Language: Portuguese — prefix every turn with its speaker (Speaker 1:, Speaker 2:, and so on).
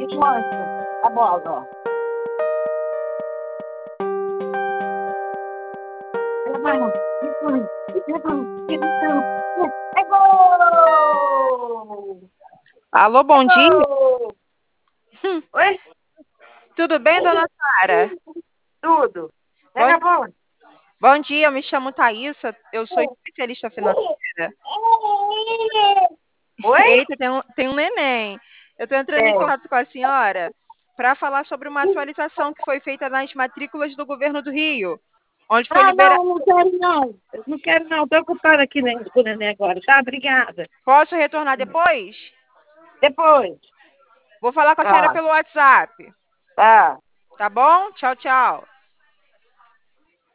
Speaker 1: Mostra a bola, ó. Ela vai, ó. É gol!
Speaker 2: Alô,
Speaker 1: É
Speaker 2: bom dia.
Speaker 1: gol! Oi?
Speaker 2: Tudo bem, dona Sara?
Speaker 1: Tudo.
Speaker 2: Bom,
Speaker 1: Pega a bola.
Speaker 2: bom dia, eu me chamo Thaísa, eu sou especialista financeira.
Speaker 1: Oi?
Speaker 2: Eita, tem um neném. Eu estou entrando em
Speaker 1: É.
Speaker 2: contato com a senhora para falar sobre uma atualização que foi feita nas matrículas do governo do Rio, onde foi
Speaker 1: Ah,
Speaker 2: liberado.
Speaker 1: não, não quero não. Eu não quero não. Estou ocupada aqui com o neném agora, tá? Obrigada.
Speaker 2: Posso retornar depois?
Speaker 1: Depois.
Speaker 2: Vou falar com a senhora
Speaker 1: Tá,
Speaker 2: pelo WhatsApp.
Speaker 1: tá.
Speaker 2: Tá bom? Tchau, tchau.